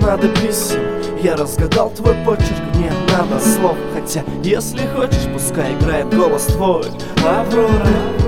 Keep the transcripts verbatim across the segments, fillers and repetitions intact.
надо писем, я разгадал твой почерк, не надо слов. Хотя, если хочешь, пускай играет голос твой, Аврора.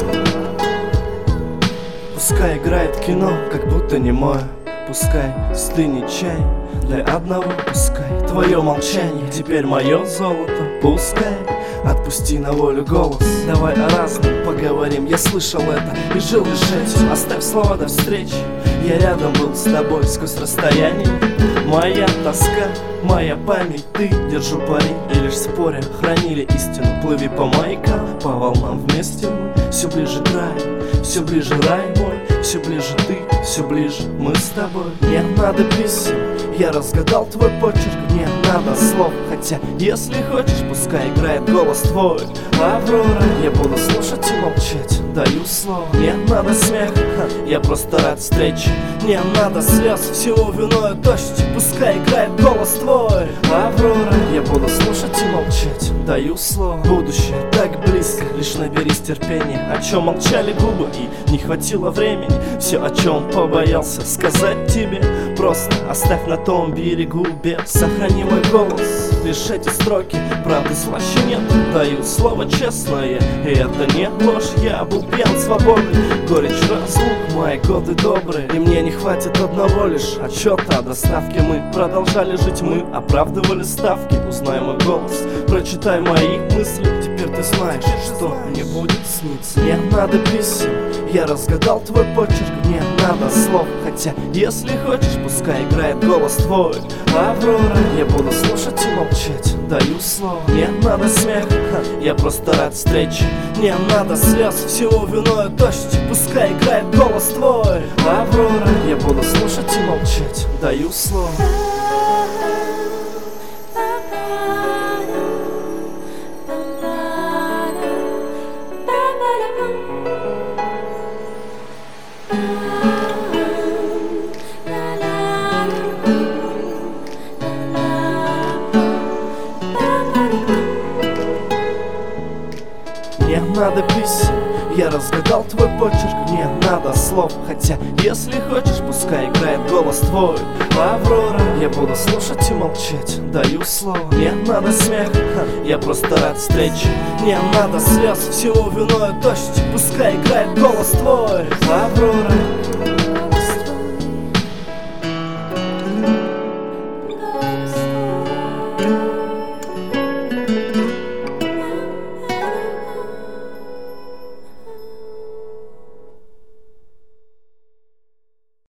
Пускай играет кино, как будто не мое. Пускай стынет чай для одного. Пускай твое молчание теперь мое золото. Пускай отпусти на волю голос. Давай о разном поговорим, я слышал это и жил лишь этим. Оставь слова до встречи, я рядом был с тобой сквозь расстояние. Моя тоска, моя память, ты, держу пари. И лишь споря хранили истину. Плыви по маякам, по волнам вместе мы. Все ближе край, все ближе рай мой. Все ближе ты, все ближе мы с тобой. Не надо писем, я разгадал твой почерк, не надо слов. Хотя, если хочешь, пускай играет голос твой, Аврора. Я буду слушать и молчать, даю слово. Не надо смеха, я просто рад встрече. Не надо слез, всего виною дождь. Пускай играет голос твой, Аврора. Я буду слушать и молчать, даю слово. Будущее так близко, лишь наберись терпения. О чем молчали губы и не хватило времени. Все, о чем побоялся сказать тебе, просто оставь на том берегу без. Сохрани мой голос, лишь эти строки, правды слаще нет. Даю слово честное, и это не ложь. Я был пьян свободой, горечь разлук, мои годы добрые. И мне не хватит одного лишь отчета о доставке. Мы продолжали жить, мы оправдывали ставки. Узнай мой голос, прочитай мои мысли. Теперь ты знаешь, что мне будет сниться. Не надо писем, я разгадал твой почерк, не надо слов. Хотя, если хочешь, пускай играет голос твой, Аврора. Я буду слушать и молчать, даю слово. Не надо смеха, я просто рад встрече. Не надо слез, всего виною дождь. Пускай играет голос твой, Аврора. Я буду слушать и молчать, даю слово. Не надо писем, я разгадал твой почерк, не надо слов. Хотя, если хочешь, пускай играет голос твой, Аврора. Я буду слушать и молчать, даю слово. Не надо смеха, я просто рад встрече. Не надо слез, всего виною дождь. Пускай играет голос твой, Аврора.